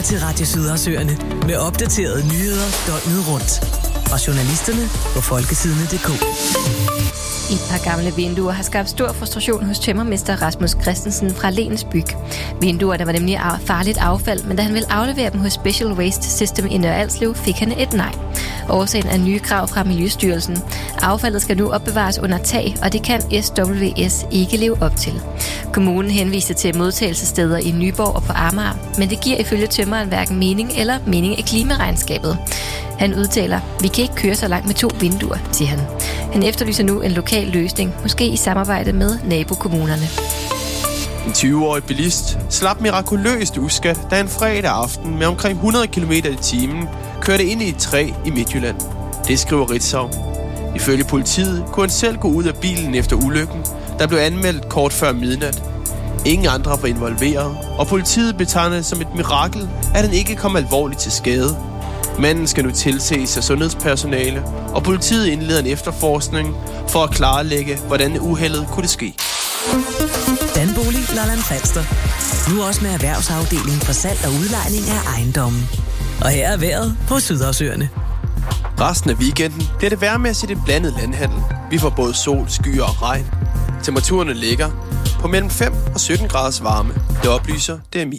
lytter til Radio Sydersøerne med opdaterede nyheder døgnet rundt. Fra journalisterne på folketidene.dk. Et par gamle vinduer har skabt stor frustration hos tømmermester Rasmus Christensen fra Lens Byg. Vinduerne var nemlig farligt affald, men da han ville aflevere dem hos Special Waste System i Nørre Alslev, fik han et nej. Årsagen er nye krav fra Miljøstyrelsen. Affaldet skal nu opbevares under tag, og det kan SWS ikke leve op til. Kommunen henviste til modtagelsessteder i Nyborg og på Amager, men det giver ifølge tømmeren hverken mening eller mening i klimaregnskabet. Han udtaler, vi kan ikke køre så langt med 2 vinduer, siger han. Han efterlyser nu en lokal løsning, måske i samarbejde med nabokommunerne. En 20-årig bilist slap mirakuløst uskat, da en fredag aften med omkring 100 km i timen kørte ind i et træ i Midtjylland. Det skriver Ritzau. Ifølge politiet kunne han selv gå ud af bilen efter ulykken, der blev anmeldt kort før midnat. Ingen andre var involveret, og politiet betegner det som et mirakel, at han ikke kom alvorligt til skade. Manden skal nu tilses af sundhedspersonale, og politiet indleder en efterforskning for at klarlægge, hvordan uheldet kunne det ske. Danbolig Lolland Falster. Nu også med erhvervsafdelingen for salg og udlejning af ejendommen. Og her er vejret på Sydersøerne. Resten af weekenden bliver det vejrmæssigt en blandet landhandel. Vi får både sol, skyer og regn. Temperaturerne ligger på mellem 5 og 17 graders varme. Det oplyser DMI.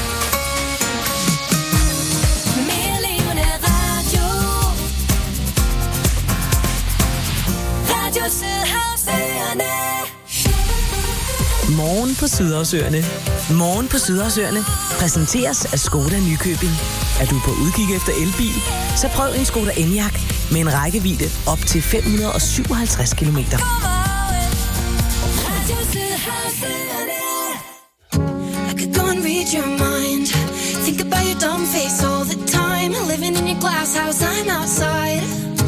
Morgen på Sydersøerne. Morgen på Sydersøerne præsenteres af Skoda Nykøbing. Er du på udkig efter elbil? Så prøv en Skoda Enyaq med en rækkevidde op til 557 km. I could go and read your mind. Think about your dumb face all the time. Living in your glass house, I'm outside.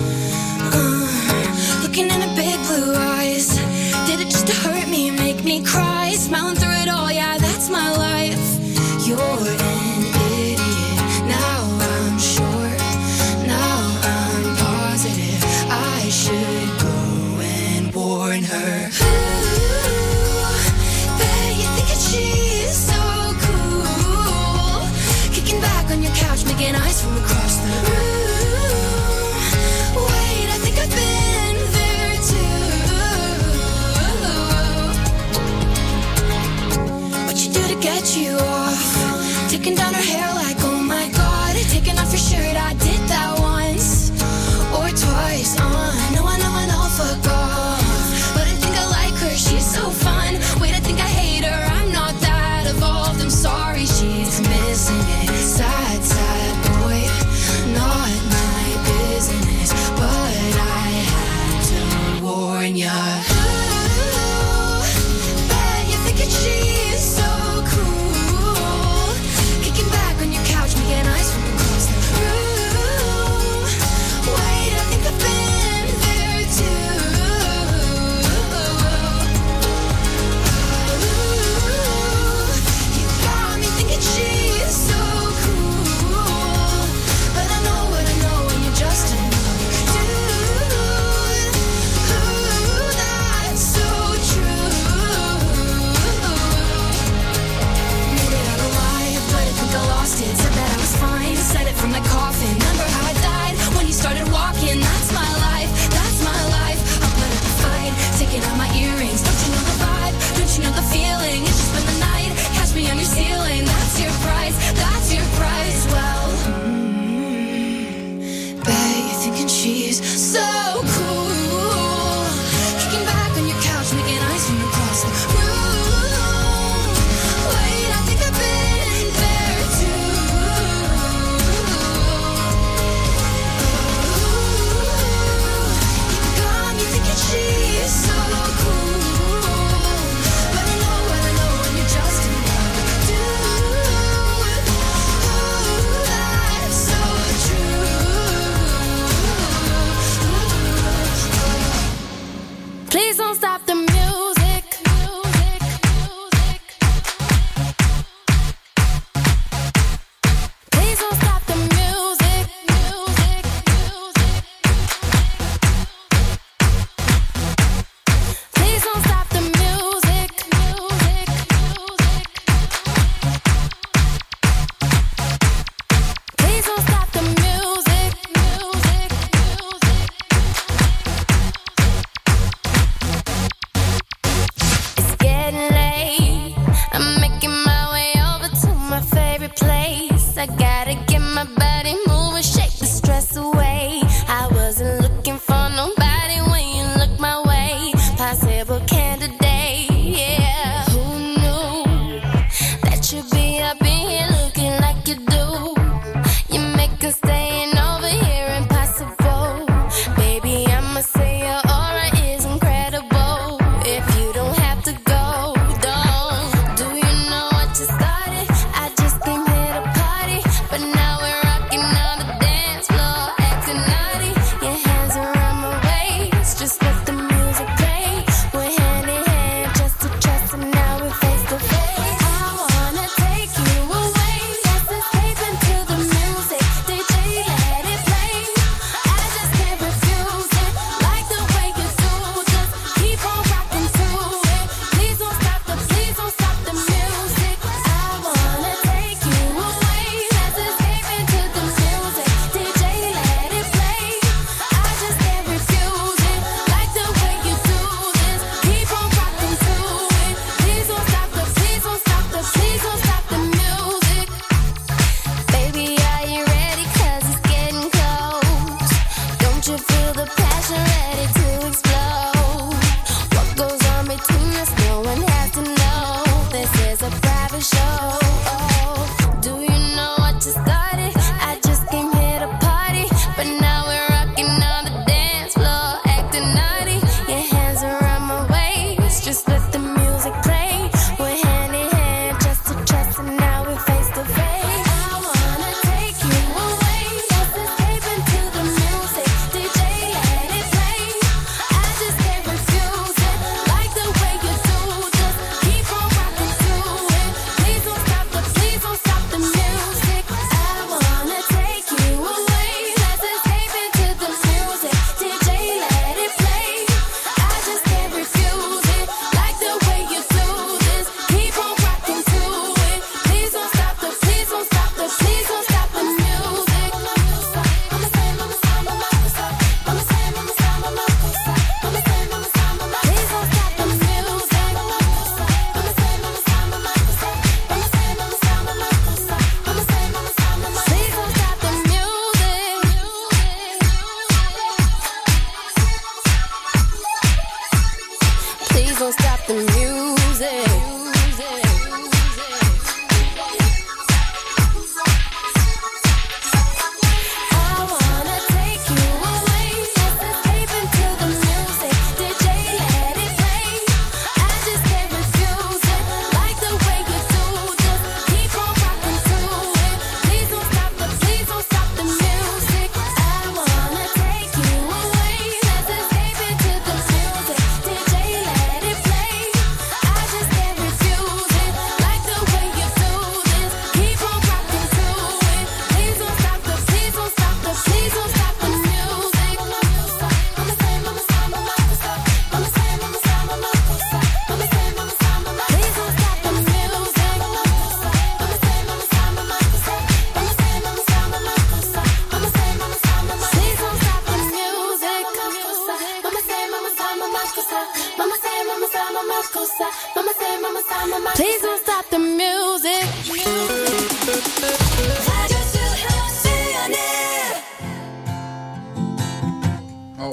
Looking in her big blue eyes. Did it just to hurt me, make me cry? Smiling through it all, yeah, that's my life. You're an idiot. Now I'm sure. Now I'm positive. I should go and warn her. Ooh, bet you think that she's so cool. Kicking back on your couch, making eyes from across the room. Wait, I think I've been there too. What you do to get you off? Taking down her hair like, oh my god. Taking off your shirt, I did that once or twice. I know, fuck off. But I think I like her, she's so fun. Wait, I think I hate her, I'm not that evolved. I'm sorry, she's missing it. Sad, sad boy, not my business. But I had to warn ya. Ooh, bet you think that she's so cool. Kicking back on your couch, making eyes from across the room. Wait, I think I've been there too. Ooh, you got me thinking she's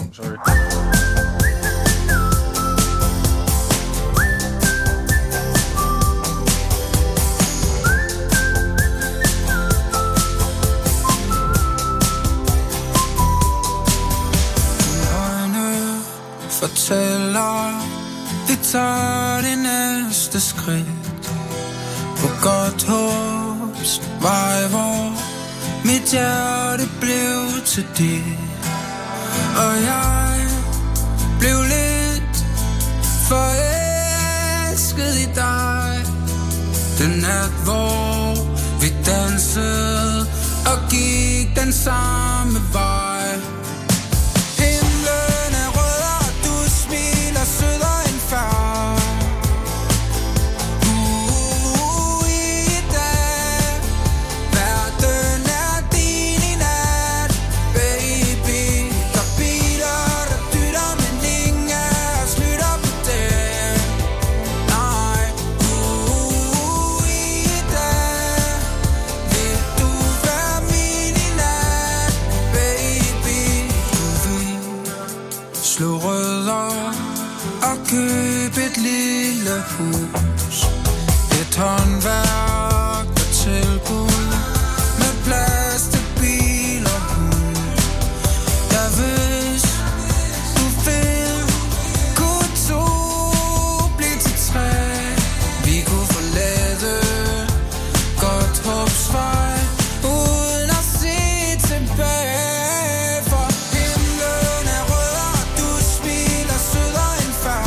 sorry. Fortæller, vi tager det næste skridt på godt håbs vej, hvor mit hjerte blev til dit. Og jeg blev lidt forelsket i dig. Den nat, hvor vi dansede og gik den samme vej. Hus. Et håndværk og tilbud med plads til bil og hund. Ja, hvis du vil, kunne to blive til tre. Vi kunne forlade godt håbsvej uden at se tilbage. For himlen er rød, og du smiler sødere end før.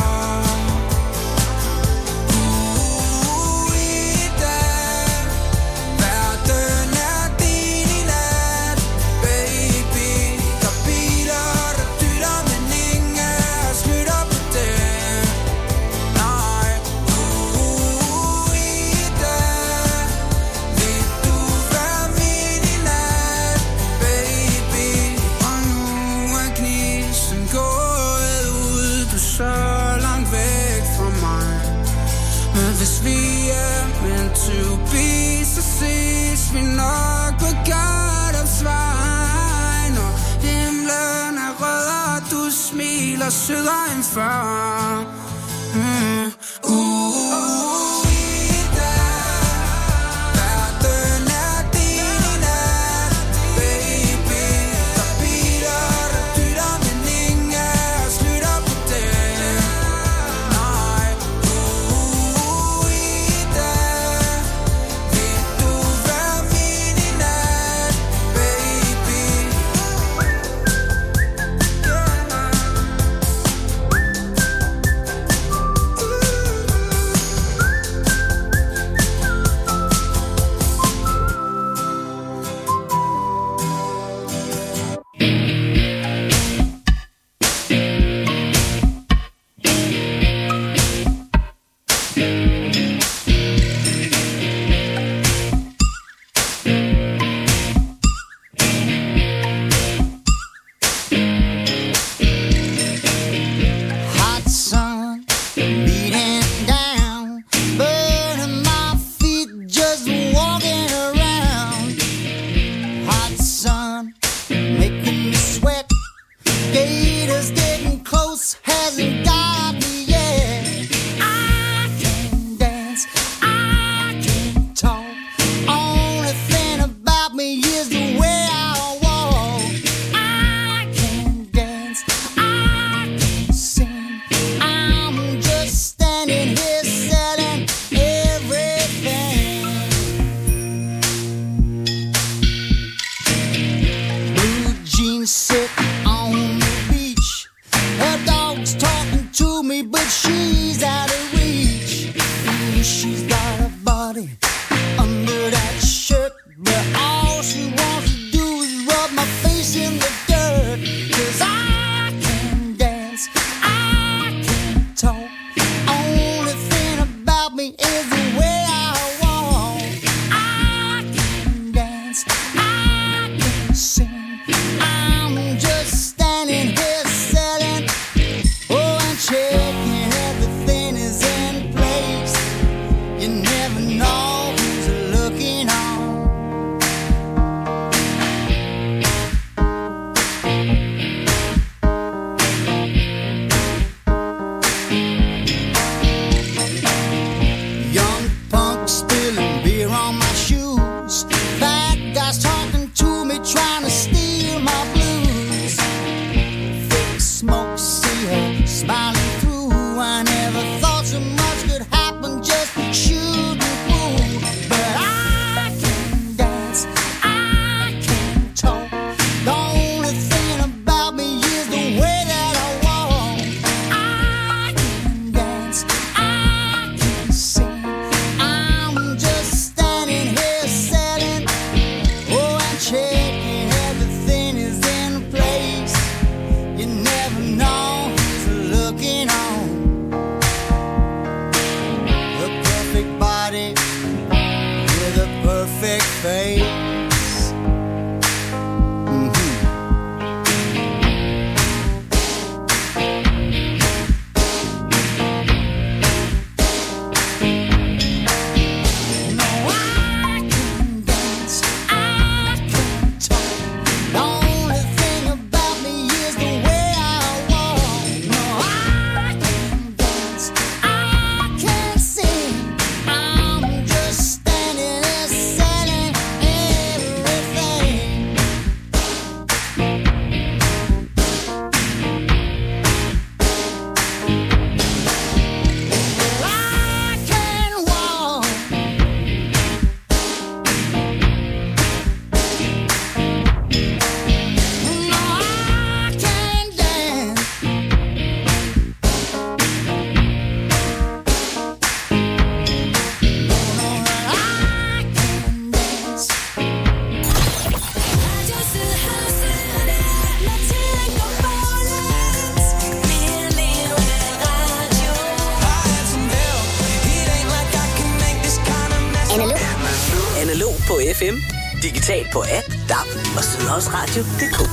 Hvis vi er meant to be, så ses vi nok på Gardopsvej. Når himlen er rød, og du smiler sødere end før. perfect face. FM, digital på app, DAB og Sydhavsradio.dk.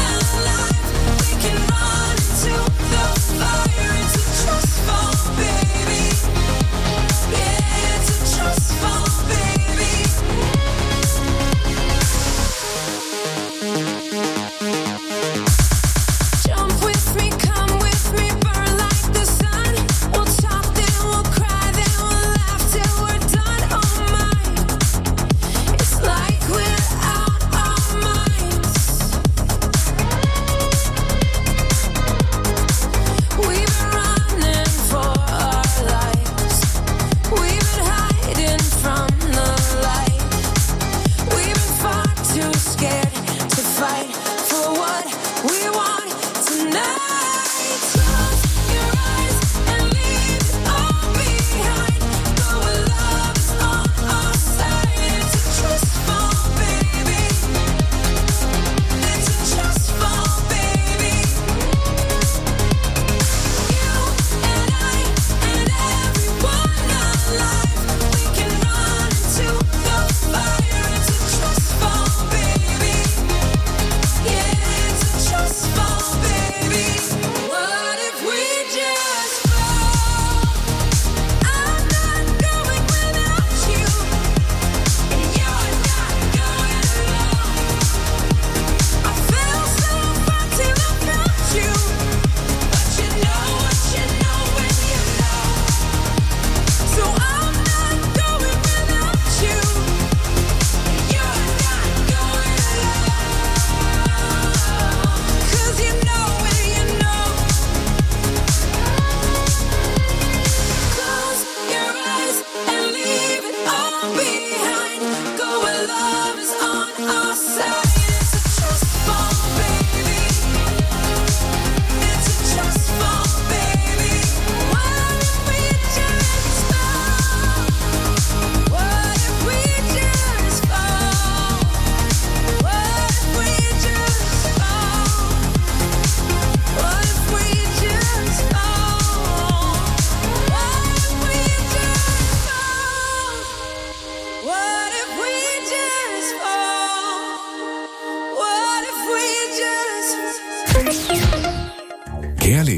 Baby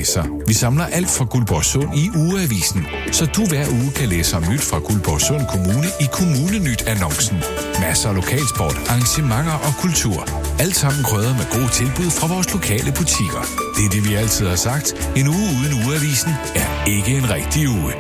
læser. Vi samler alt fra Guldborgsund i Ugeavisen, så du hver uge kan læse om nyt fra Guldborgsund Kommune i Kommunenyt-annoncen. Masser af lokalsport, arrangementer og kultur. Alt sammen krydret med gode tilbud fra vores lokale butikker. Det er det, vi altid har sagt. En uge uden Ugeavisen er ikke en rigtig uge.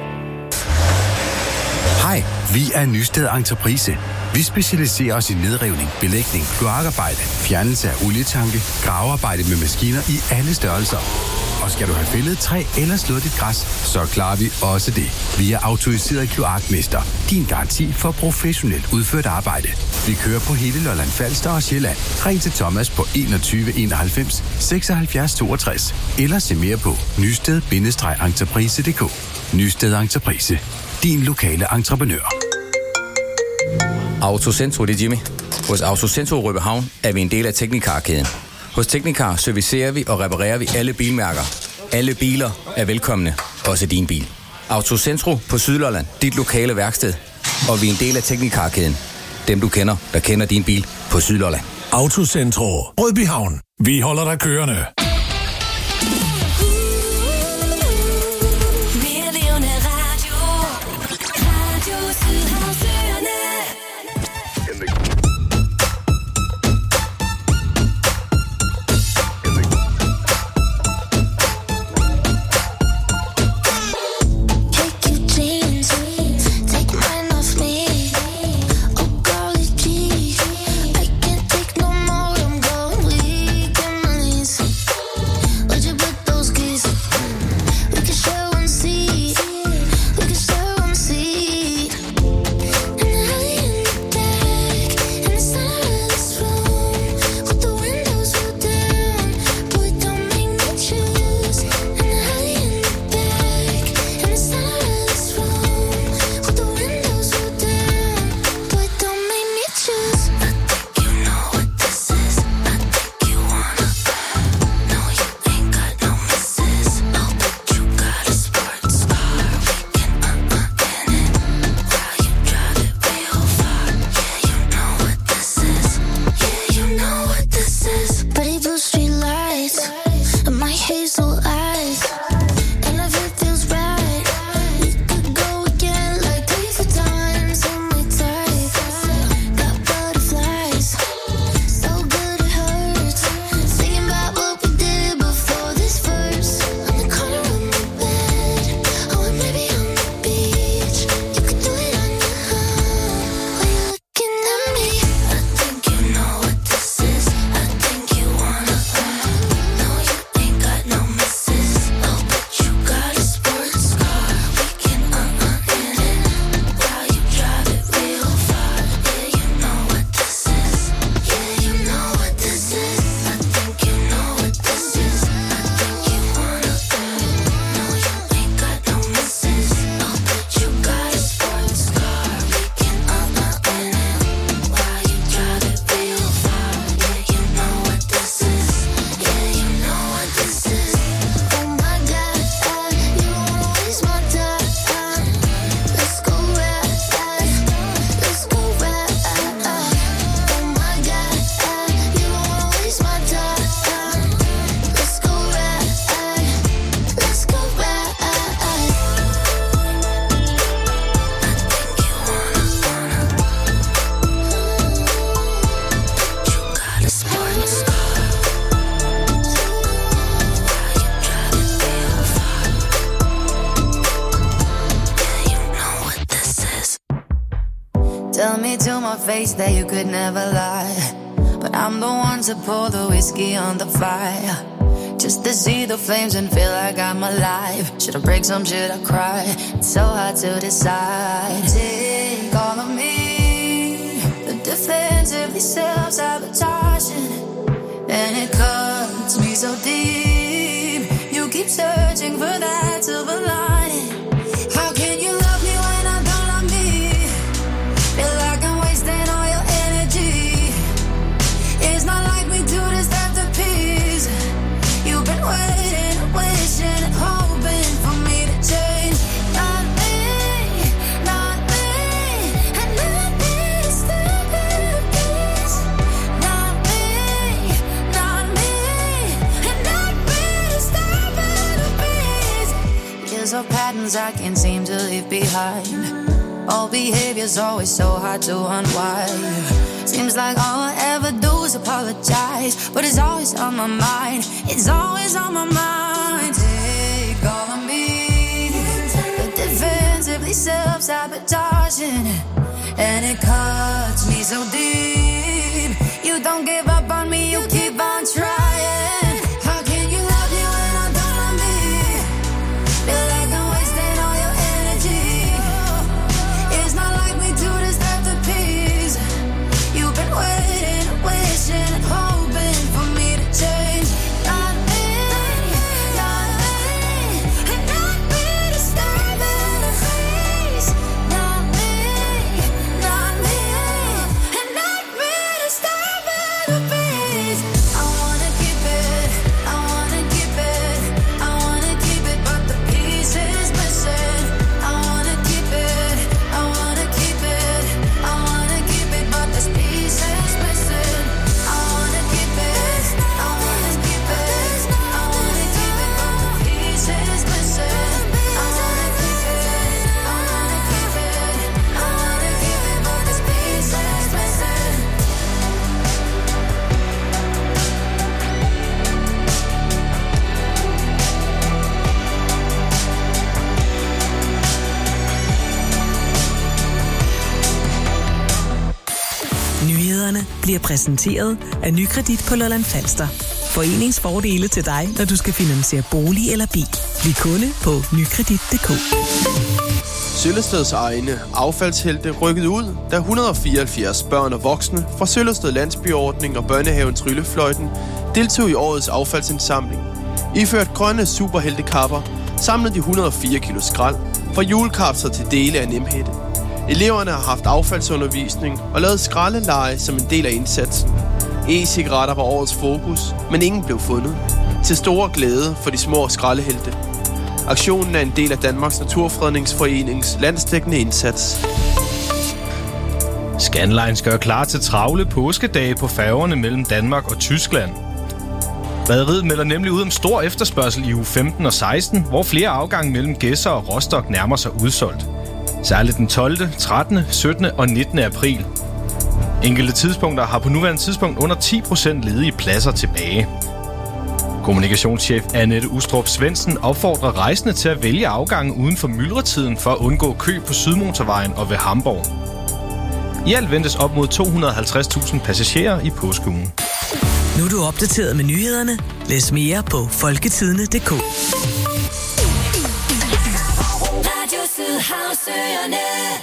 Hej, vi er Nysted Entreprise. Vi specialiserer os i nedrivning, belægning, kloakarbejde, fjernelse af olietanke, gravearbejde med maskiner i alle størrelser. Og skal du have fældet træ eller slået dit græs, så klarer vi også det. Vi er autoriseret kloakmester. Din garanti for professionelt udført arbejde. Vi kører på hele Lolland Falster og Sjælland. Ring til Thomas på 21 91 76 62. Eller se mere på nysted-entreprise.dk. Nysted Entreprise. Din lokale entreprenør. Autocentro, det er Jimmy. Hos Autocentro Rødbyhavn er vi en del af Teknikar-kæden. Hos Teknikar servicerer vi og reparerer vi alle bilmærker. Alle biler er velkomne, også din bil. Autocentro på Sydlolland, dit lokale værksted. Og vi er en del af Teknikar-kæden. Dem du kender, der kender din bil på Sydlolland. Autocentro Rødbyhavn. Vi holder dig kørende. Tell me to my face that you could never lie, but I'm the one to pour the whiskey on the fire, just to see the flames and feel like I'm alive. Should I break some, should I cry? It's so hard to decide. Take all of me, the defensively self-sabotaging, and it cuts me so deep. You keep searching for that silver lining. How can you love me when I don't love me? Feel like I'm wasting all your energy. It's not like we do this stuff to peace. You've been waiting, wishing and hoping for me to change. Not me, not me, and not this stupid piece. Not me, and not this stupid piece. seem to leave behind. All behavior's always so hard to unwind. Seems like all I ever do is apologize, but it's always on my mind. It's always on my mind. Take all of me, but defensively self-sabotaging, and it cuts me so deep. You don't give up on me, you keep on trying. How can you love me when I don't love me? Feel like I'm wasting all your energy. It's not like we do this type of peace. You've been waiting, wishing and hoping for me to change. Not me, not me, and not me disturbing the peace. Not me, not me, and not me disturbing the peace. I wanna keep it, I wanna keep it, I wanna keep it, but the peace is missing. I wanna keep it, I wanna keep it, I wanna keep it, but this piece is missing. I wanna keep it, I wanna keep it, I wanna keep it, but the piece is missing. I wanna keep it, I wanna keep it, I wanna keep it, but this piece is missing. Nyhederne bliver præsenteret af Nykredit på Lolland Falster. Foreningsfordele til dig, når du skal finansiere bolig eller bil. Bliv kunde på nykredit.dk. Søllesteds egne affaldshelte rykkede ud, da 174 børn og voksne fra Søllested Landsbyordning og børnehaven Tryllefløjten deltog i årets affaldsindsamling. Iført grønne superheltekapper samlede de 104 kilo skrald fra julekapsler til dele af Nemhætte. Eleverne har haft affaldsundervisning og lavet skraldeleje som en del af indsatsen. E-cigaretter var årets fokus, men ingen blev fundet. Til store glæde for de små skraldehelte. Aktionen er en del af Danmarks Naturfredningsforenings landsdækkende indsats. Scandlines gør klar til travle påskedage på færgerne mellem Danmark og Tyskland. Rederiet melder nemlig ud om stor efterspørgsel i uge 15 og 16, hvor flere afgange mellem Gedser og Rostock nærmer sig udsolgt. Særligt den 12., 13., 17. og 19. april. Enkelte tidspunkter har på nuværende tidspunkt under 10% ledige pladser tilbage. Kommunikationschef Annette Ustrup Svendsen opfordrer rejsende til at vælge afgangen uden for myldretiden for at undgå kø på Sydmotorvejen og ved Hamborg. I alt ventes op mod 250.000 passagerer i påskeugen. Nu er du opdateret med nyhederne. Læs mere på folketidene.dk. Radio Sydhavsøerne.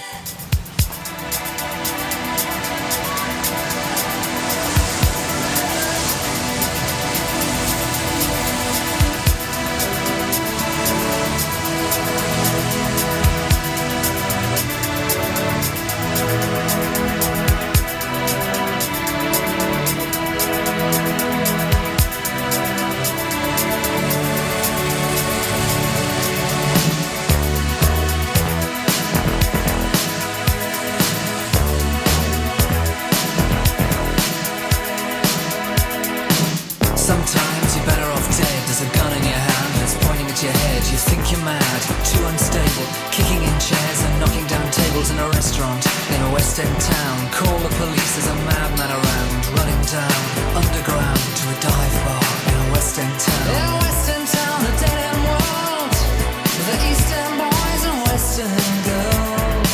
Sometimes you're better off dead. There's a gun in your hand that's pointing at your head. You think you're mad, too unstable, kicking in chairs and knocking down tables in a restaurant in a West End town. Call the police, there's a madman around, running down underground to a dive bar in a West End town. In a West End town, a dead end world, the East End boys and West End girls.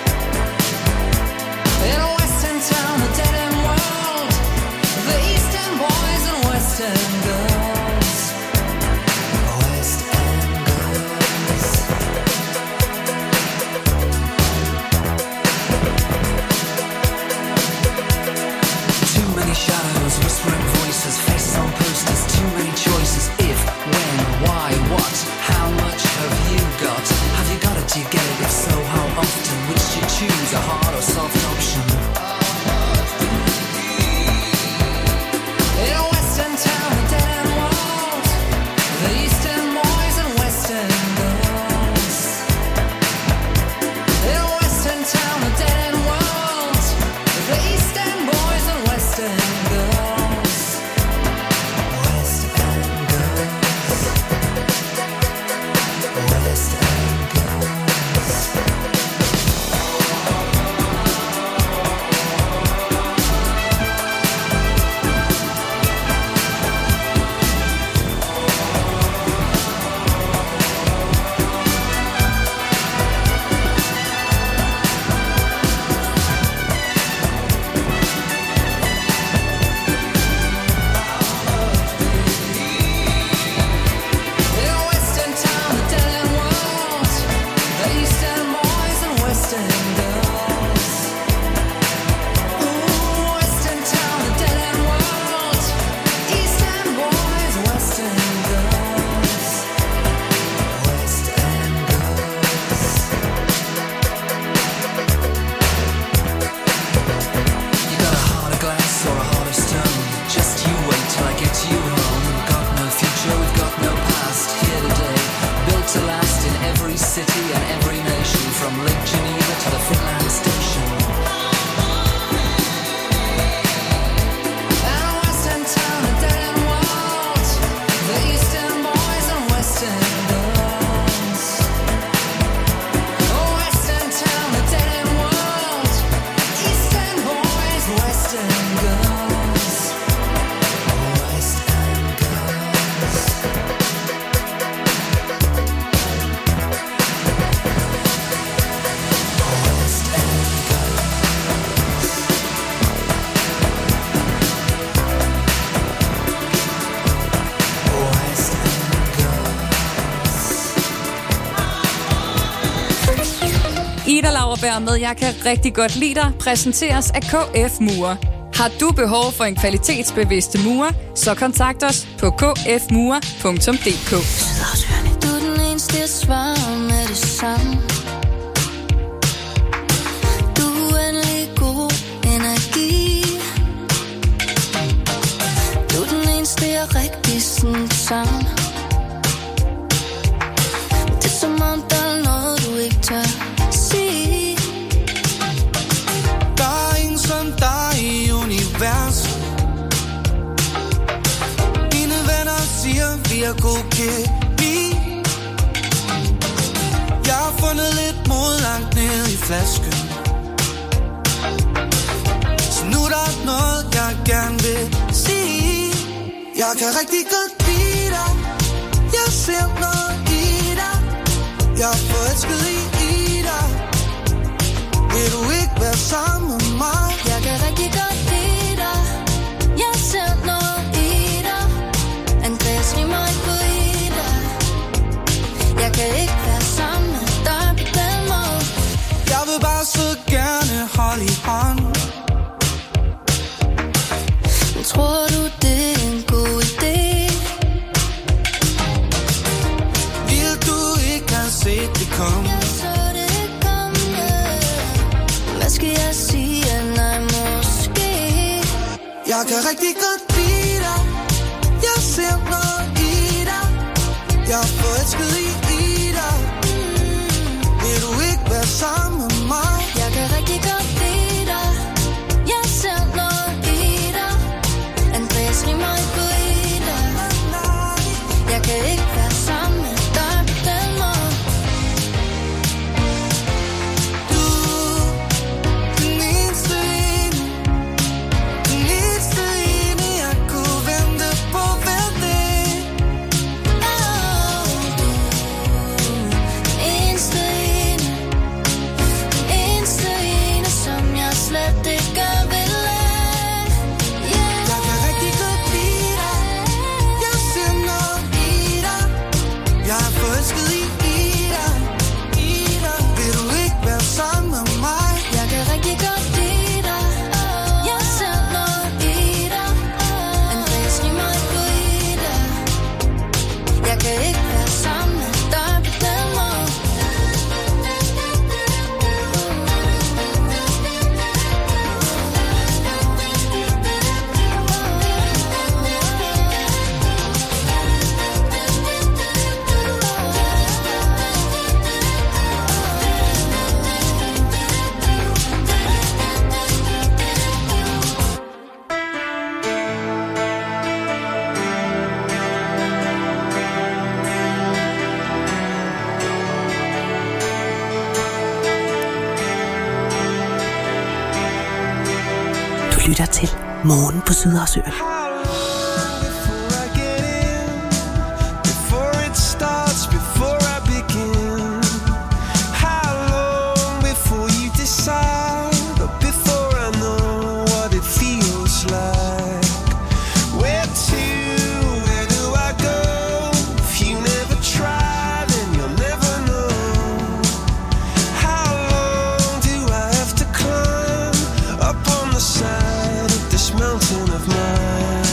In a West End town, a dead end world, the East End boys and West End girls. West End girls. Too many shadows, whispering voices, faces on posters, too many choices. If, when, why, what, how much have you got? Have you got it, do you get it? If so, how often? Which do you choose, a hard or soft option? In a West End town, a dead end world, the East End boys and West End girls. In a West End town, a dead end world, the East End boys and West End girls. West End girls. West End girls. Ida Lauerberg med Jeg kan rigtig godt lide dig præsenteres af KF Mure. Har du behov for en kvalitetsbevidste murer, så kontakt os på kfmure.dk. Du er den eneste, jeg svarer med det samme. Du er uendelig god energi. Du er den eneste, jeg rigtig sådan sammen. Det er som om, der er noget, du ikke tør sige. Der er ingen som dig i universet. Dine venner siger, vi er god kemi. Jeg har fundet lidt mod langt ned i flasken. Så nu der er noget, jeg gerne vil sige. Jeg kan rigtig godt lide dig. Jeg ser noget i dig. Jeg er forelsket i dig. Vil du ikke være sammen med mig? Jeg kan rigtig godt lide dig. Jeg ser noget i dig. Andreas rimer ikke på Ida. Jeg kan ikke være sammen med dig på den måde. Jeg vil bare så gerne holde i hånd. Men tror du det er en god idé? Vil du ikke have set det komme? Jeg så det komme. Hvad skal jeg sige? Nej, måske. Jeg kan rigtig godt lide dig. Jeg ser noget i dig. Jeg er forelsket i dig. Vil du ikke være sammen med mig? Jeg kan rigtig godt lide dig. Jeg ser noget i dig. Andreas rimer ikke på Ida. Jeg kan ikke være sammen med dig på den måde. Du, den eneste ene. Den eneste ene, jeg kunne vente på hver dag. Du, den eneste ene. Den eneste ene, som jeg slet ikke vil lade. Jeg kan rigtig godt lide dig. Jeg ser noget i dig. Jeg er forelsket i dig. Vil du ikke være sammen med mig? Jeg kan rigtig godt lide dig. Jeg ser noget i dig. Andreas rimer ikke på Ida. Jeg kan ikke være sammen med dig på den måde. Du lytter til Morgen på Sydhavsøen. Before it starts, before I begin. How long before you decide, or before I know what it feels like? Where to, where do I go? If you never try, then you'll never know. How long do I have to climb up on the side of this mountain of mine?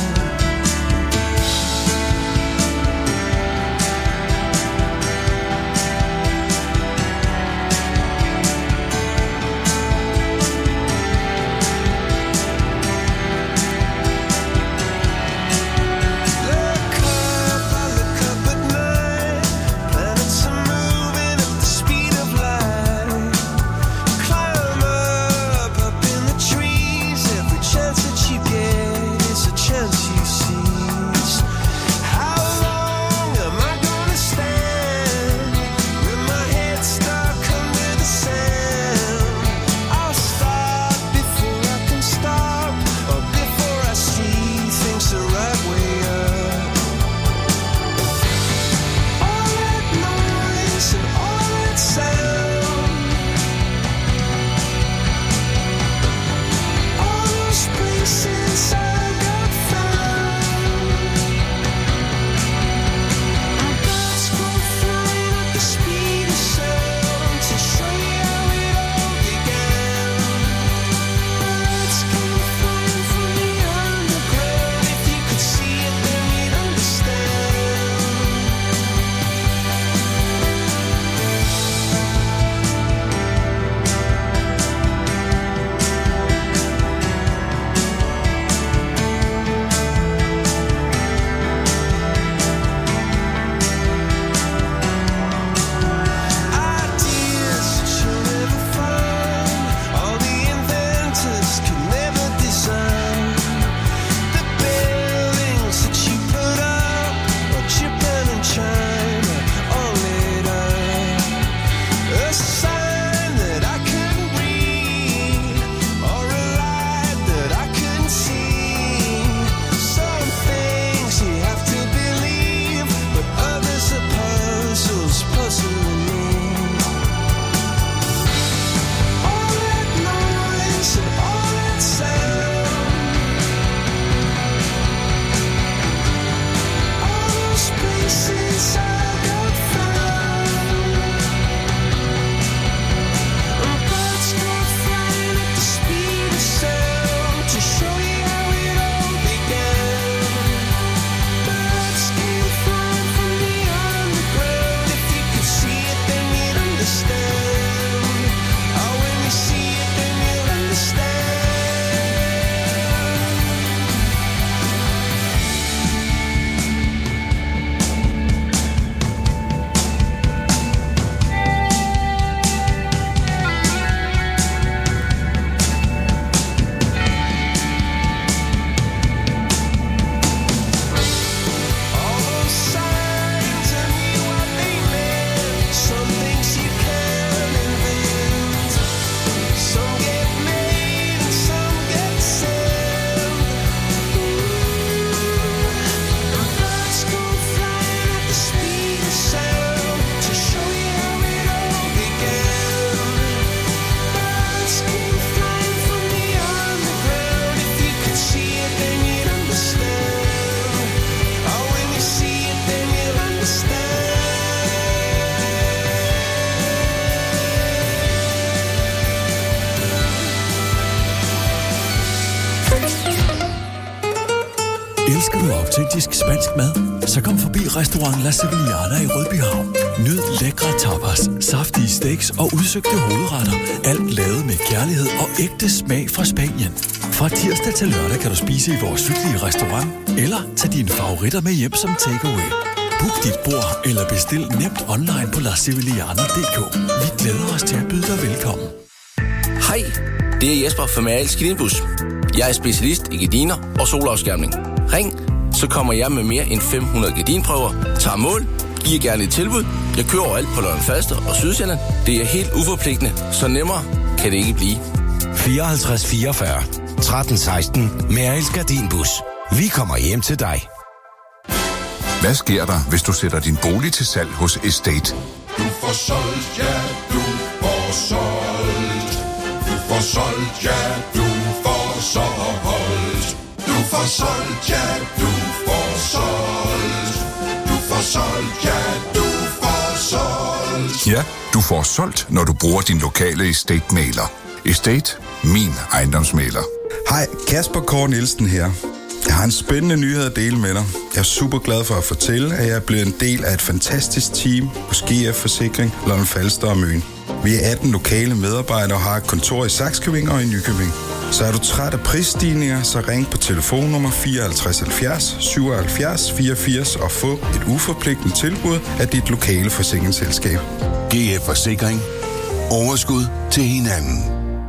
Elsker du autentisk spansk mad? Så kom forbi Restaurant La Sevillana i Rødbyhavn. Nyd lækre tapas, saftige steaks og udsøgte hovedretter. Alt lavet med kærlighed og ægte smag fra Spanien. Fra tirsdag til lørdag kan du spise i vores hyggelige restaurant, eller tage dine favoritter med hjem som takeaway. Book dit bord eller bestil nemt online på lasevillana.dk. Vi glæder os til at byde dig velkommen. Hej, det er Jesper fra Marials Gardinbus. Jeg er specialist i gardiner og solafskærmning. Ring, så kommer jeg med mere end 500 gardinprøver, tager mål, giver gerne et tilbud. Jeg kører overalt på Lolland-Falster og Sydsjælland. Det er helt uforpligtende, så nemmere kan det ikke blive. 54 44 13 16 Marials Gardinbus. Vi kommer hjem til dig. Hvad sker der, hvis du sætter din bolig til salg hos Estate? Du får solgt, ja, du får solgt. Du får solgt, ja, du får solgt. Du får solgt, ja, du får solgt. Du får solgt, ja, du får solgt. Ja, du får solgt, når du bruger din lokale Estate-mægler. Estate, min ejendomsmægler. Hej, Kasper Kåre Nielsen her. Jeg har en spændende nyhed at dele med dig. Jeg er super glad for at fortælle, at jeg er blevet en del af et fantastisk team hos GF Forsikring, Lolland-Falster og Møn. Vi er 18 lokale medarbejdere og har et kontor i Sakskøbing og i Nykøbing. Så er du træt af prisstigninger, så ring på telefonnummer 54 70 77 84 og få et uforpligtende tilbud af dit lokale forsikringsselskab. GF Forsikring. Overskud til hinanden.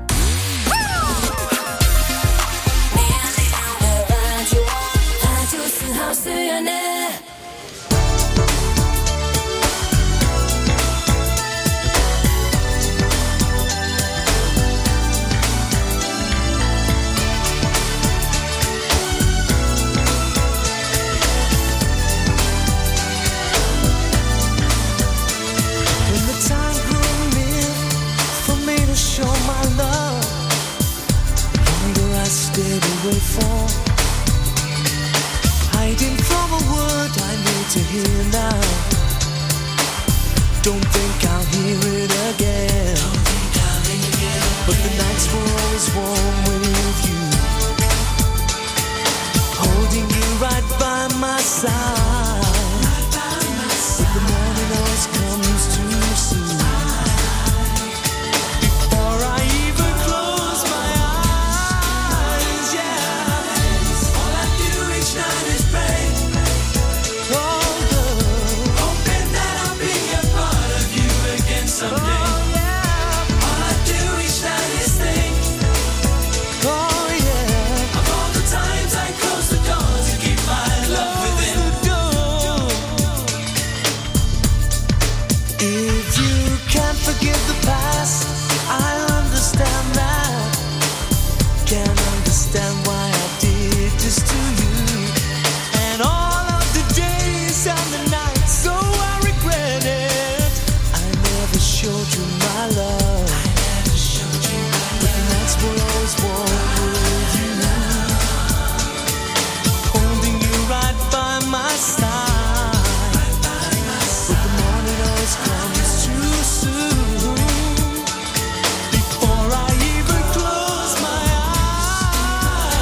Hiding from a word I need to hear now. Don't think I'll hear it again. But the nights were always warm with you, holding you right by my side. But the morning always comes too soon. Before I even close my eyes, yeah. All I do each night is pray. Oh, love, hoping that I'll be a part of you again someday. Oh, yeah. All I do each night is think. Oh, yeah. Of all the times I close the door to keep my love within. If you can't forgive the past, I understand that. Can't understand why I did this to you. And all of the days and the nights, so I regret it. I never showed you my love. But the nights were always warm with you, holding you right by my side. But the morning always comes too soon. Before I even close my eyes.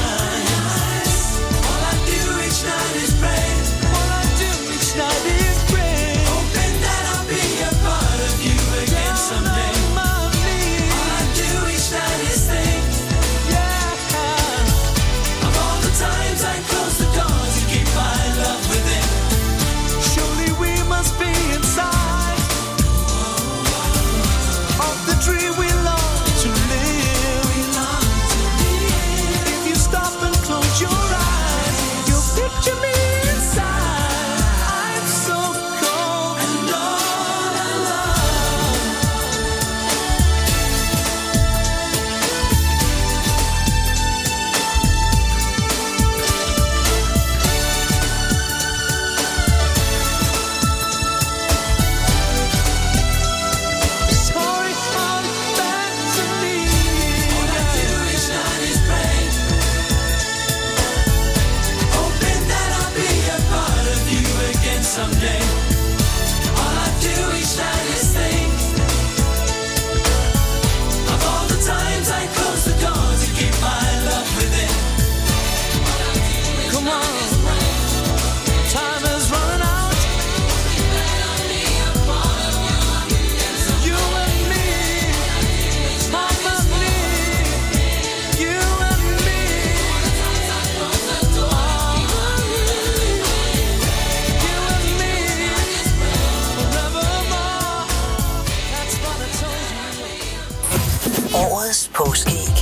Årets påskeæg.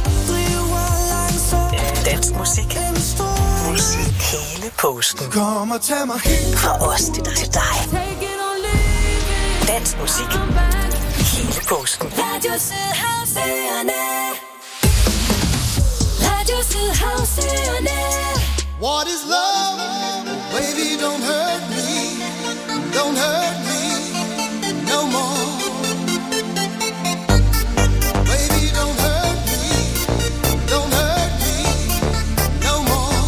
Dansk musik. Musik hele påsken. Kom og tag mig helt. Fra os til dig. Dansk musik hele påsken. Radio Sydhavsøerne. Radio Sydhavsøerne. What is love? Baby, don't hurt me. Don't hurt me no more. Baby, don't hurt me. Don't hurt me no more.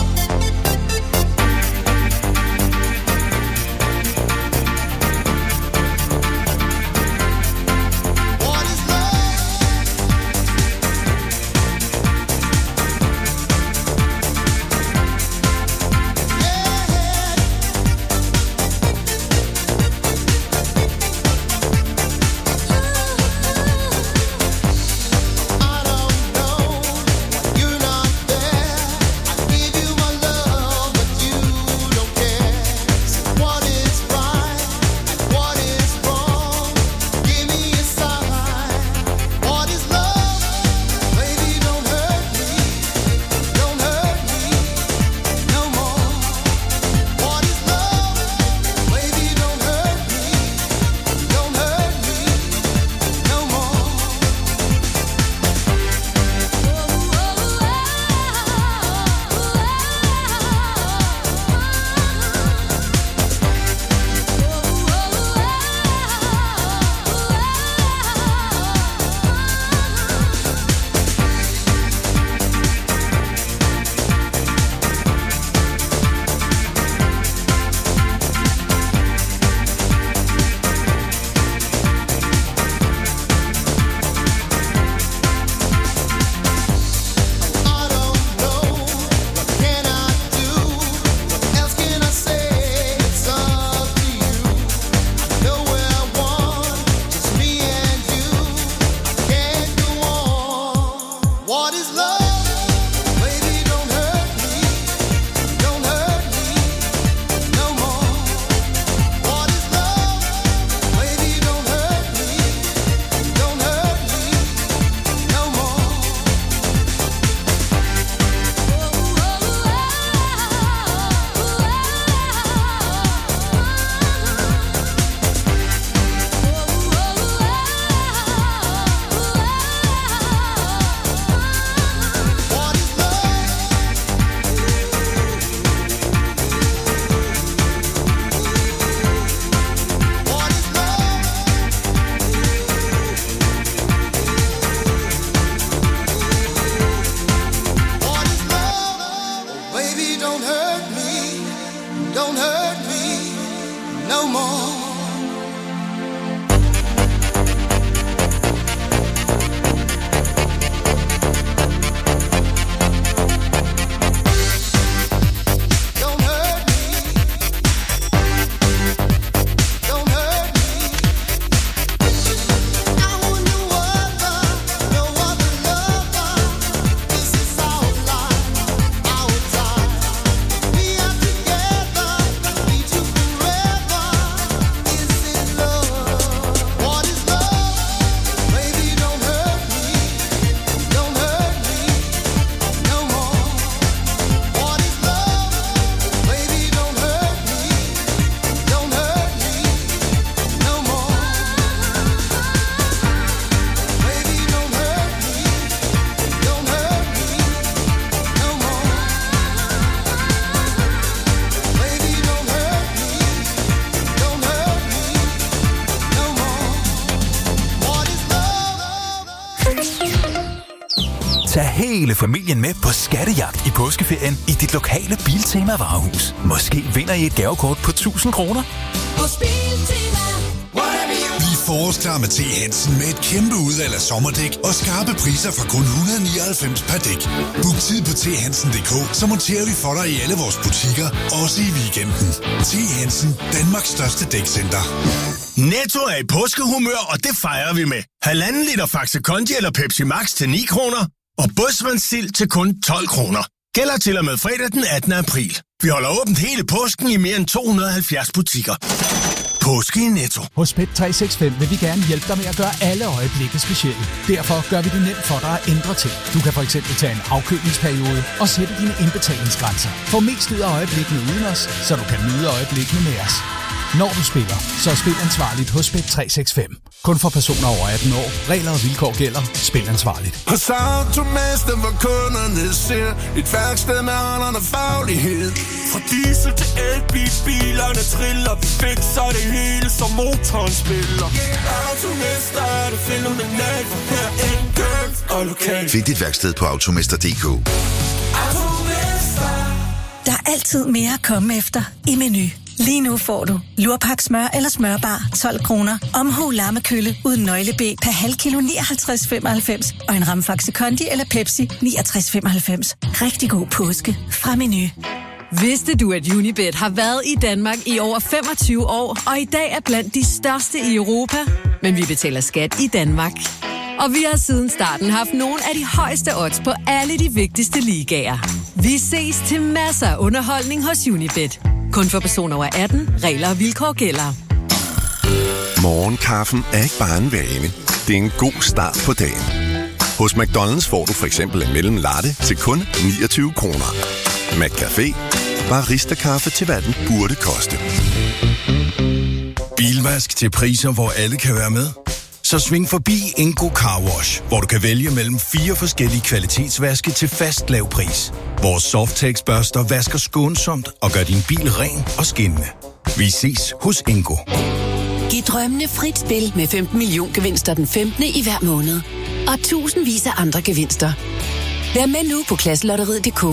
What is love? Tag hele familien med på skattejagt i påskeferien i dit lokale Biltema varehus. Måske vinder I et gavekort på 1000 kroner. Hos Biltema. Bliv forårsklar med T. Hansen med et kæmpe udvalg af sommerdæk og skarpe priser fra kun 199 per dæk. Book tid på thansen.dk, så monterer vi for dig i alle vores butikker, også i weekenden. T. Hansen, Danmarks største dækcenter. Netto er i påskehumør, og det fejrer vi med 1,5 liter Faxe Kondi eller Pepsi Max til 9 kroner, og Bosman til kun 12 kroner. Gælder til og med fredag den 18. april. Vi holder åbent hele påsken i mere end 270 butikker. Påske i Netto. Hos Bet365 vil vi gerne hjælpe dig med at gøre alle øjeblikke specielle. Derfor gør vi det nemt for dig at ændre ting. Du kan for eksempel tage en afkølingsperiode og sætte dine indbetalingsgrænser. Få mest ud af øjeblikkene uden os, så du kan nyde øjeblikkene med os. Når du spiller, så spil ansvarligt hos Bet365. Kun for personer over 18 år. Regler og vilkår gælder. Spil ansvarligt. Hos Automester, hvor kunderne ser et værksted med holderne faglighed. Fra diesel til elbil, bilerne triller. Vi fikser det hele, som motoren spiller. Automester er det fænomenalt, for her er enkelt og lokalt. Find dit værksted på automester.dk. Der er altid mere at komme efter i Meny. Lige nu får du lurpak smør eller smørbar 12 kroner, omhu lammekølle uden nøgleben per halv kilo 59,95 og en ramfaxe kondi eller Pepsi 69,95. Rigtig god påske fra Meny. Vidste du, at Unibet har været i Danmark i over 25 år, og i dag er blandt de største i Europa? Men vi betaler skat i Danmark. Og vi har siden starten haft nogle af de højeste odds på alle de vigtigste ligaer. Vi ses til masser af underholdning hos Unibet. Kun for personer over 18. Regler og vilkår gælder. Morgenkaffen er ikke bare en vane. Det er en god start på dagen. Hos McDonald's får du for eksempel en mellemlatte til kun 29 kroner. McCafé. Barista-kaffe til hvad den burde koste. Bilvask til priser, hvor alle kan være med. Så sving forbi Ingo Car Wash, hvor du kan vælge mellem 4 forskellige kvalitetsvaske til fast lav pris. Vores Softex-børster vasker skånsomt og gør din bil ren og skinnende. Vi ses hos Ingo. Giv drømmene frit spil med 15 million gevinster den 15. i hver måned. Og tusindvis af andre gevinster. Vær med nu på klasselotteriet.dk.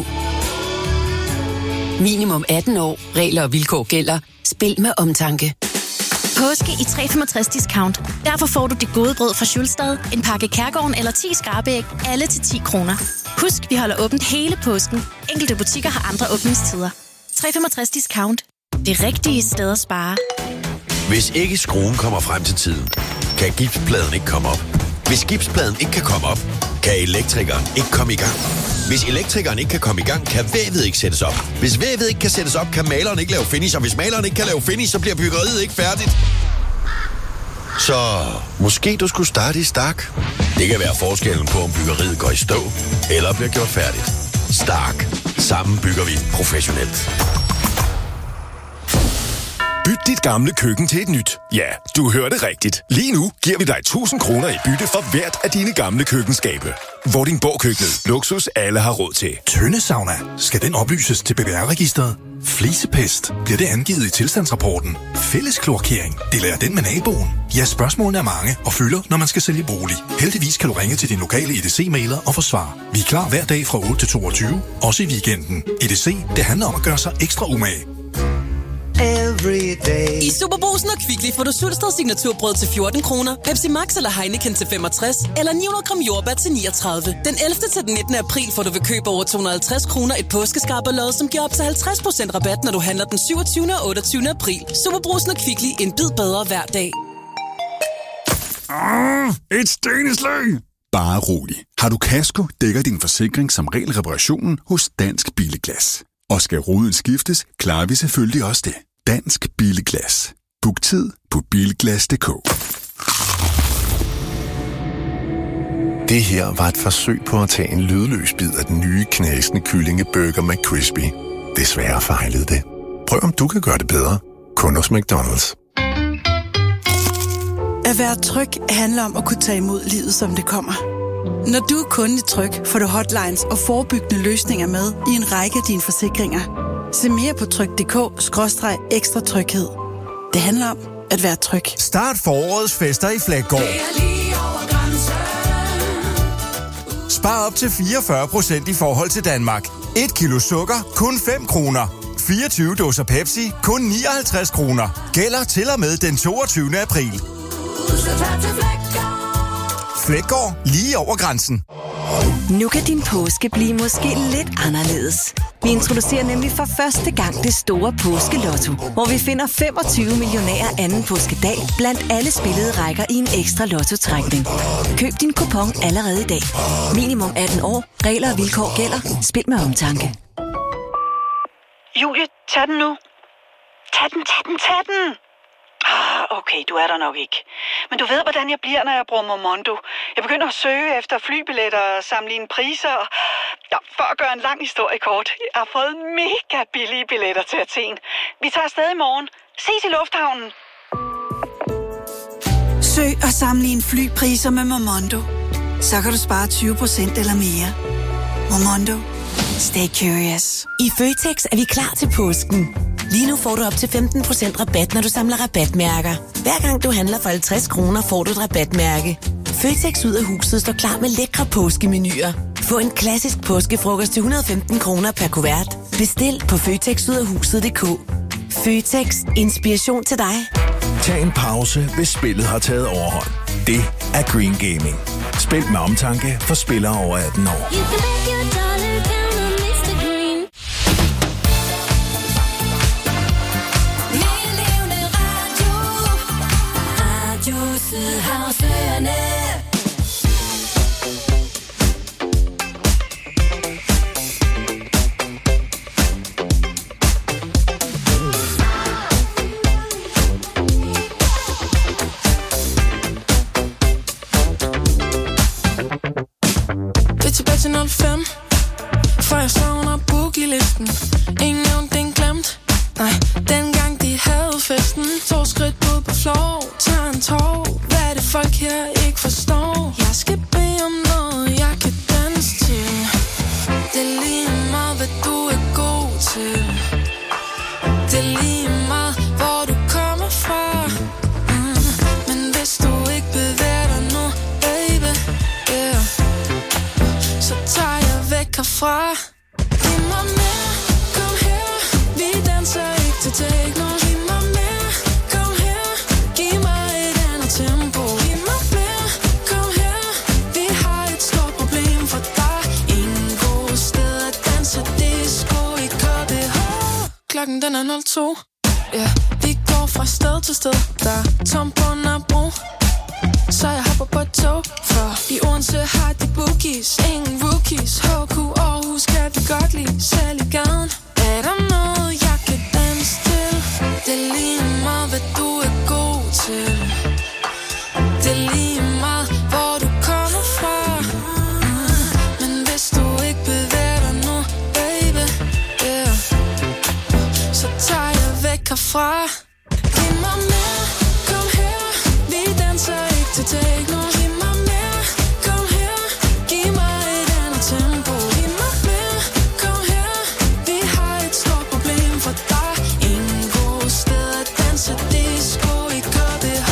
Minimum 18 år. Regler og vilkår gælder. Spil med omtanke. Påske i 365 discount. Derfor får du det gode brød fra Schulstad, en pakke Kærgården eller 10 skrabæg, alle til 10 kroner. Husk, vi holder åbent hele påsken. Enkelte butikker har andre åbningstider. 365 discount. Det rigtige sted at spare. Hvis ikke skruen kommer frem til tiden, kan gipspladen ikke komme op. Hvis gipspladen ikke kan komme op, kan elektrikeren ikke komme i gang. Hvis elektrikeren ikke kan komme i gang, kan vævet ikke sættes op. Hvis vævet ikke kan sættes op, kan maleren ikke lave finish. Og hvis maleren ikke kan lave finish, så bliver byggeriet ikke færdigt. Så måske du skulle starte i Stark. Det kan være forskellen på, om byggeriet går i stå eller bliver gjort færdigt. Stark. Sammen bygger vi professionelt. Byt dit gamle køkken til et nyt. Ja, du hørte rigtigt. Lige nu giver vi dig 1000 kroner i bytte for hvert af dine gamle køkkenskabe. Vordingborg-køkkenet. Luksus alle har råd til. Tøndesauna. Skal den oplyses til BBR-registeret? Flisepest. Bliver det angivet i tilstandsrapporten? Fællesklorkering. Eller er den med naboen? Ja, spørgsmålene er mange og fylder, når man skal sælge bolig. Heldigvis kan du ringe til din lokale EDC-mailer og få svar. Vi er klar hver dag fra 8 til 22, også i weekenden. EDC, det handler om at gøre sig ekstra umage. I Superbrugsen og Kvickly får du Sulsted signaturbrød til 14 kroner, Pepsi Max eller Heineken til 65, eller 900 gram jordbær til 39. Den 11. til den 19. april får du ved køb over 250 kroner et påskeskarperlod, som giver op til 50% rabat, når du handler den 27. og 28. april. Superbrugsen og Kvickly, en bid bedre hver dag. Et steneslag! Bare rolig. Har du kasko, dækker din forsikring som regel reparationen hos Dansk Billeglas. Og skal ruden skiftes, klarer vi selvfølgelig også det. Dansk Billeglas. Book tid på bilglas.dk. Det her var et forsøg på at tage en lydløs bid af den nye knasende kyllingeburger McCrispy. Desværre fejlede det. Prøv om du kan gøre det bedre. Kun hos McDonald's. At være tryg handler om at kunne tage imod livet, som det kommer. Når du er kunde i Tryg, får du hotlines og forebyggende løsninger med i en række af dine forsikringer. Se mere på tryg.dk/ekstra tryghed. Det handler om at være tryg. Start forårets fester i Flækgaard. Spar op til 44% i forhold til Danmark. 1 kilo sukker, kun 5 kroner. 24 dåser Pepsi, kun 59 kroner. Gælder til og med den 22. april. Flækgaard, lige over grænsen. Nu kan din påske blive måske lidt anderledes. Vi introducerer nemlig for første gang det store påskelotto, hvor vi finder 25 millionærer anden påskedag blandt alle spillede rækker i en ekstra lottotrækning. Køb din kupon allerede i dag. Minimum 18 år. Regler og vilkår gælder. Spil med omtanke. Julie, tag den nu. Tag den. Okay, du er der nok ikke. Men du ved, hvordan jeg bliver, når jeg bruger Momondo. Jeg begynder at søge efter flybilletter og sammenligne priser. Ja, for at gøre en lang historie kort. Jeg har fået mega billige billetter til Athen. Vi tager afsted i morgen. Ses i lufthavnen. Søg og sammenligne flypriser med Momondo. Så kan du spare 20% eller mere. Momondo. Stay curious. I Føtex er vi klar til påsken. Lige nu får du op til 15% rabat, når du samler rabatmærker. Hver gang du handler for 50 kroner, får du et rabatmærke. Føtex ud af huset står klar med lækre påskemenuer. Få en klassisk påskefrokost til 115 kroner per kuvert. Bestil på føtexudafhuset.dk. Føtex. Inspiration til dig. Tag en pause, hvis spillet har taget overhånd. Det er Green Gaming. Spil med omtanke for spillere over 18 år. Det er tilbage til 05, for jeg savner boogie-listen. Ingen nævnt, den glemt. Nej, dengang de havde festen. 2 skridt ud på floor, tager en tår. Hvad er det folk her ikke forstår? Jeg skal bede om noget, jeg kan danse til. Det er lige meget, hvad du er god til. Det er lige meget, hvor du kommer fra. Men hvis du ikke bevæger dig nu, baby, yeah, så tager jeg væk herfra. Giv mig mere, kom her. Vi danser ikke til techno. Giv mig mere, kom her. Giv mig et andet tempo. Giv mig mere, kom her. Vi har et stort problem, for der er ingen gode steder at danse disco i KBH. Klokken den er 02. Ja, vi går fra sted til sted. Der er tom på Nørrebro, så jeg hopper på et tog. For i Odense har de bookies, ingen rookies. HQ Aarhus kan vi godt lide, selv i gaden. Er der noget, jeg kan danse til? Det er lige meget, hvad du er god til. Det er lige meget, hvor du kommer fra. Men hvis du ikke bevæger dig nu, baby, yeah, så tager jeg væk herfra. Giv mig mere, kom her. Vi danser ikke til techno. Giv mig mere, kom her. Giv mig et andet tempo. Giv mig mere, kom her. Vi har et stort problem, for der er ingen gode steder at danse disco i KBH.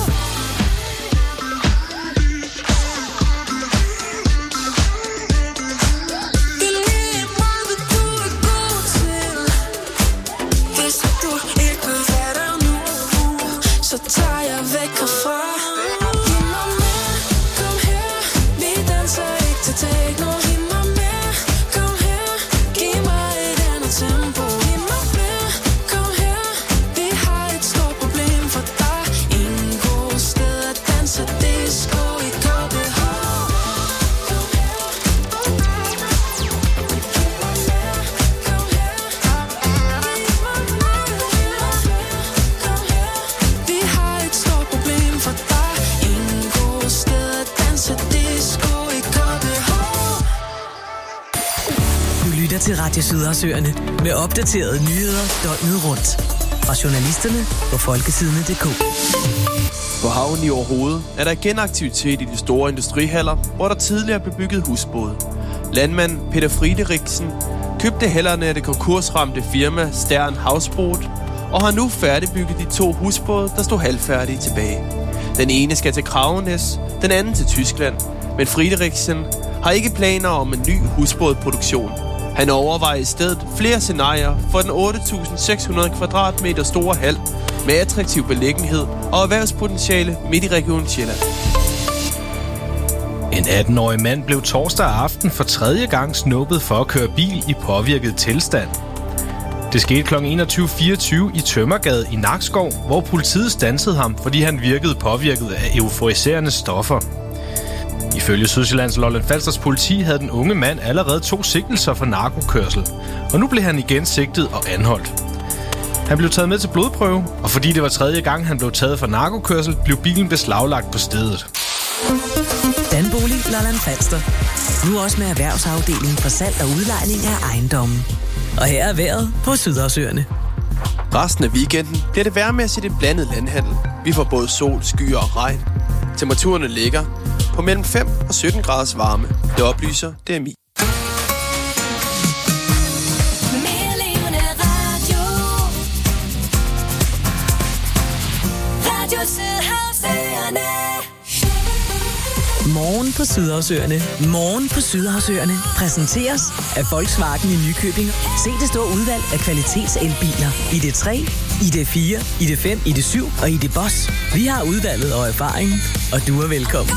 Det er lige meget, hvad du er god til. Hvis du ikke bevæger dig nu, så tager jeg væk herfra. Giv mig mere, kom her. Vi danser ikke til techno. Giv mig mere, kom her. Giv mig et andet tempo. Giv mig mere, kom her. Vi har et stort problem, for der er ingen gode steder at danse disco i KBH. Vi har et stort problem, for der er ingen gode steder at danse disco i KBH. Du lytter til Radio Sydersøerne med opdaterede nyheder døgnet rundt. Fra journalisterne på folkesidene.dk. På havnen i Aarhus er der igen aktivitet i de store industrihaller, hvor der tidligere blev bygget husbåde. Landmand Peter Friedrichsen købte hællerne af det konkursramte firma Stern Havsbrot og har nu færdigbygget de 2 husbåde, der stod halvfærdige tilbage. Den ene skal til Kragenæs, den anden til Tyskland, men Friedrichsen har ikke planer om en ny husbådproduktion. Han overvejer i stedet flere scenarier for den 8.600 kvadratmeter store hal med attraktiv beliggenhed og erhvervspotentiale midt i Region Sjælland. En 18-årig mand blev torsdag aften for 3. gang snuppet for at køre bil i påvirket tilstand. Det skete kl. 21.24 i Tømmergade i Nakskov, hvor politiet standsede ham, fordi han virkede påvirket af euforiserende stoffer. Ifølge Sydsjællands Lolland-Falsters politi havde den unge mand allerede 2 sigtelser for narkokørsel, og nu blev han igen sigtet og anholdt. Han blev taget med til blodprøve, og fordi det var tredje gang, han blev taget for narkokørsel, blev bilen beslaglagt på stedet. Danbolig Lolland Falster. Nu også med erhvervsafdelingen for salg og udlejning af ejendommen. Og her er vejret på Sydhavsøerne. Resten af weekenden bliver det vejrmæssigt et blandet landhandel. Vi får både sol, skyer og regn. Temperaturerne ligger på mellem 5 og 17 graders varme. Det oplyser DMI. Morgen på Sydhavsøerne. Morgen på Sydhavsøerne præsenteres af Volkswagen i Nykøbing. Se det store udvalg af kvalitetselbiler. ID3, ID4, ID5, ID7 og ID Boss. Vi har udvalget og erfaringen, og du er velkommen.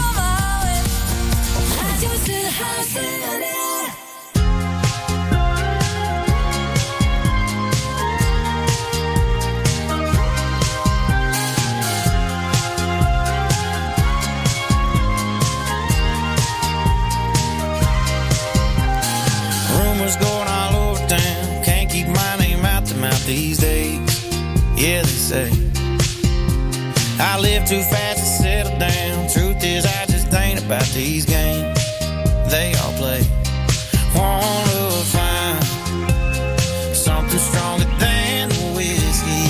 These days, yeah, they say I live too fast to settle down. Truth is, I just ain't about these games they all play. Want to find something stronger than the whiskey.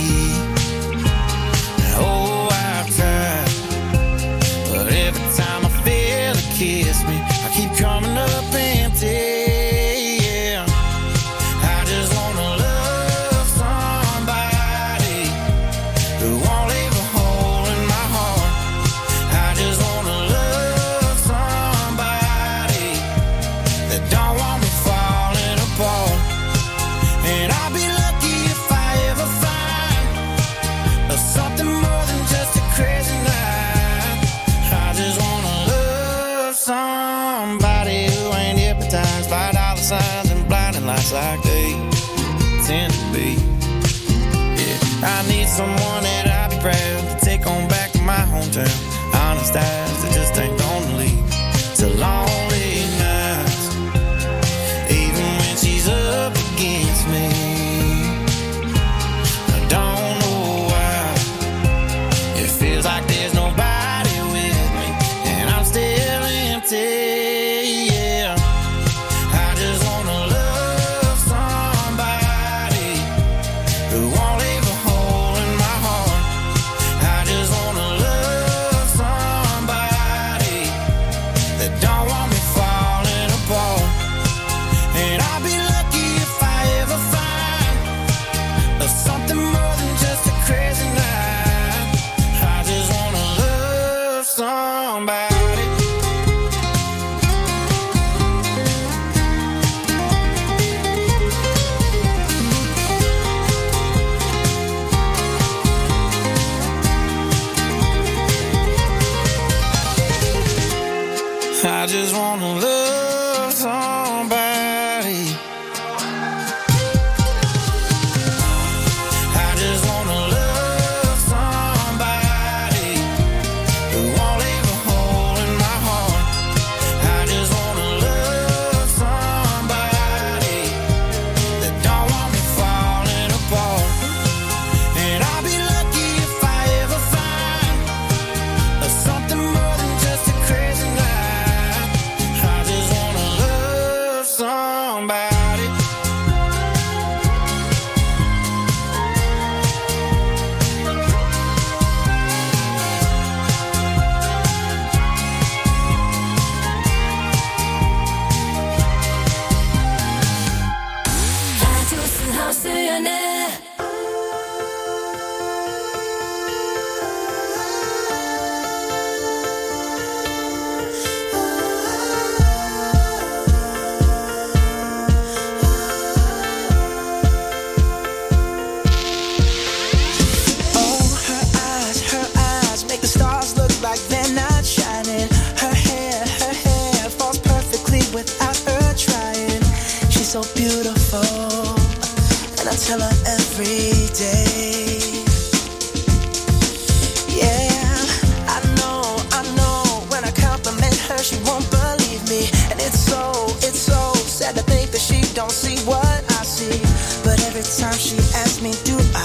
Oh, I've tried, but every time I feel it kiss me, I keep coming up empty. Like they tend to be. Yeah, I need someone that I'll be proud to take on back to my hometown. Honest eyes that just ain't gonna lead to lonely nights, even when she's up against me. I don't know why it feels like there's nobody with me, and I'm still empty. I just wanna love somebody. I just wanna love somebody who won't leave a hole in my heart. I just wanna love somebody that don't want me falling apart. And I'll be lucky if I ever find something more than just a crazy night. Somebody. Radio Sydhavsøerne. So beautiful, and I tell her every day. Yeah, I know, when I compliment her, she won't believe me. And it's so sad to think that she don't see what I see. But every time she asks me, do I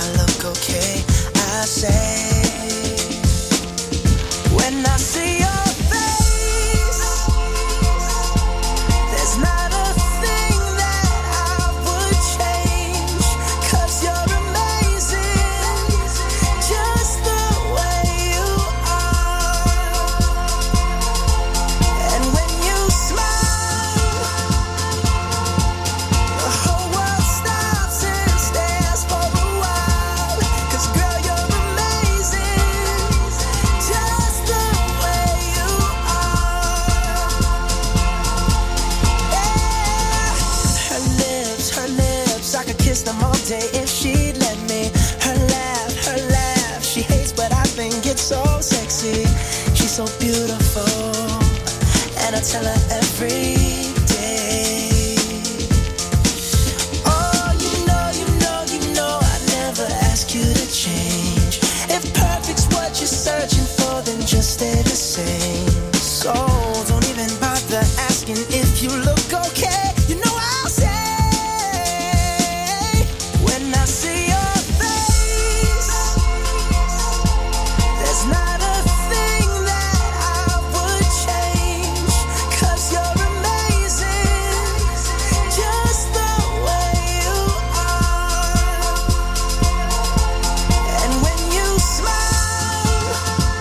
tell her every day. Oh, you know I never ask you to change. If perfect's what you're searching for, then just stay the same. So don't even bother asking if you look okay. You know I'll say when I see your face, there's not a thing that I would change, 'cause you're amazing, just the way you are. And when you smile,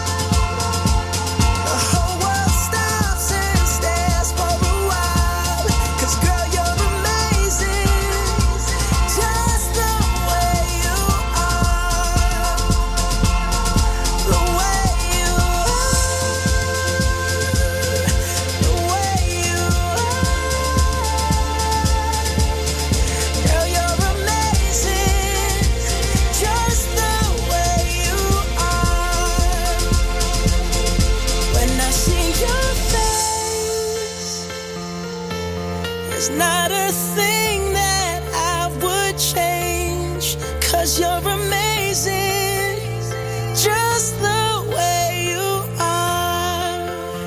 the whole world stops and stares for a while. 'Cause girl, you're amazing, just the way you are. The way you are. The way you are. Girl, you're amazing, just the way you are. When I see your face, there's not a thing that I would change, 'cause you're amazing, just the way you are.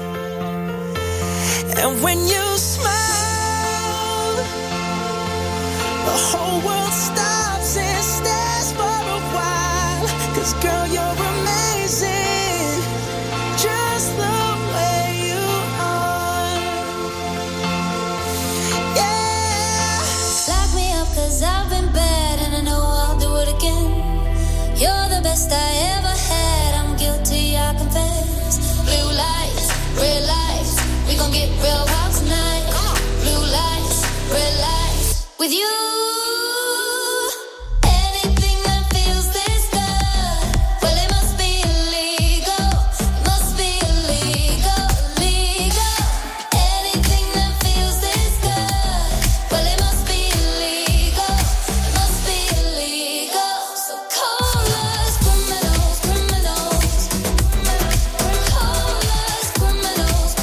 And when you smile, the whole world stops and stares for a while. 'Cause girl, you're amazing, just the way you are. Yeah. Lock me up 'cause I've been bad and I know I'll do it again. You're the best I ever had, I'm guilty, I confess. Blue lights, red lights, we gon' get real wild tonight. Blue lights, red lights, with you